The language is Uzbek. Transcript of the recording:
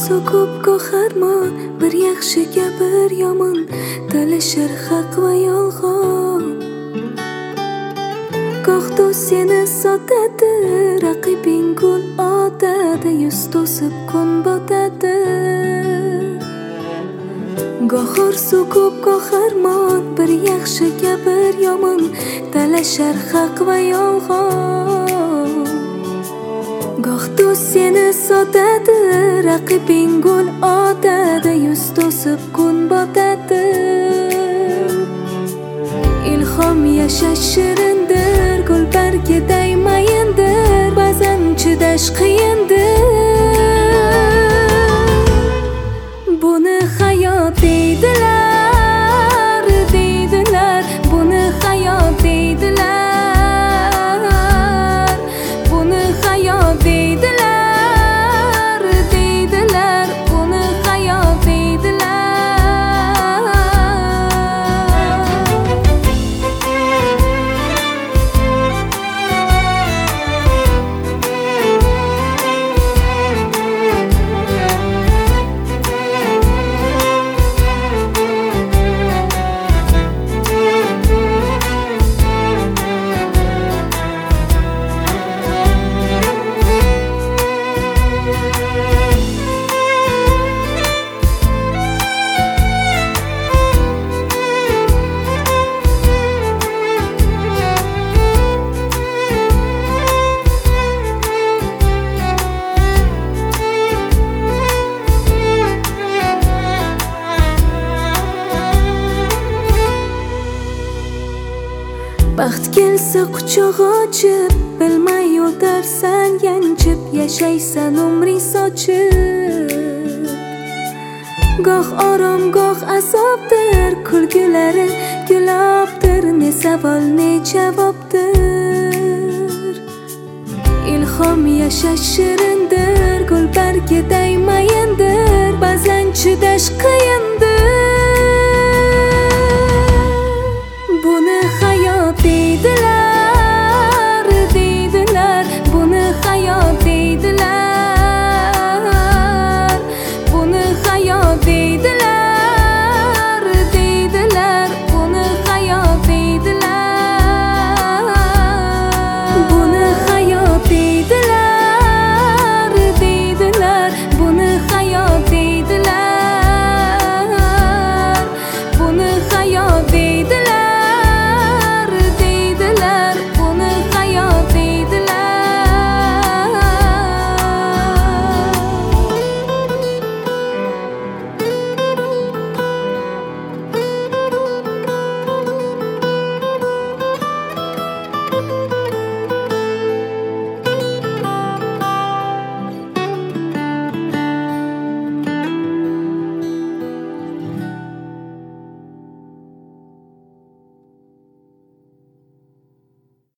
so'kib qahramon, bir yaxshiga bir yomon, talashar haq va yolg'on. Goh do'st seni sotadi, raqibing gul otadi, yuz to'sib kun botadi. Goh so'kib qahramon, bir yaxshiga bir yomon, talashar haq va yolg'on. Goh do'st seni sotadi, raqibing gul otadi, yuz to'sib kun botadi. Ilhom yashash shirindir, gul bargiday mayindir, ba'zan chidash qiyindir. Buni hayot deydilar, deydilar, buni hayot deydilar, buni hayot deydilar, deydilar, buni hayot deydilar. Baxt kelsa quchoq ochib, bilmay yo'tarsan yanchib, yashaysan umring sochib. Goh orom, goh azobdir, kulgilari gulobdir, ne savol, ne javobdir. Ilhom yashash shirindir, gul bargiday mayindir, ba'zan chidash qiyindir. Buni hayot deydilar, deydilar, buni hayot deydilar, buni hayot deydilar, deydilar, buni hayot deydilar, buni hayot deydilar, deydilar, buni hayot deydilar, buni hayot deydilar.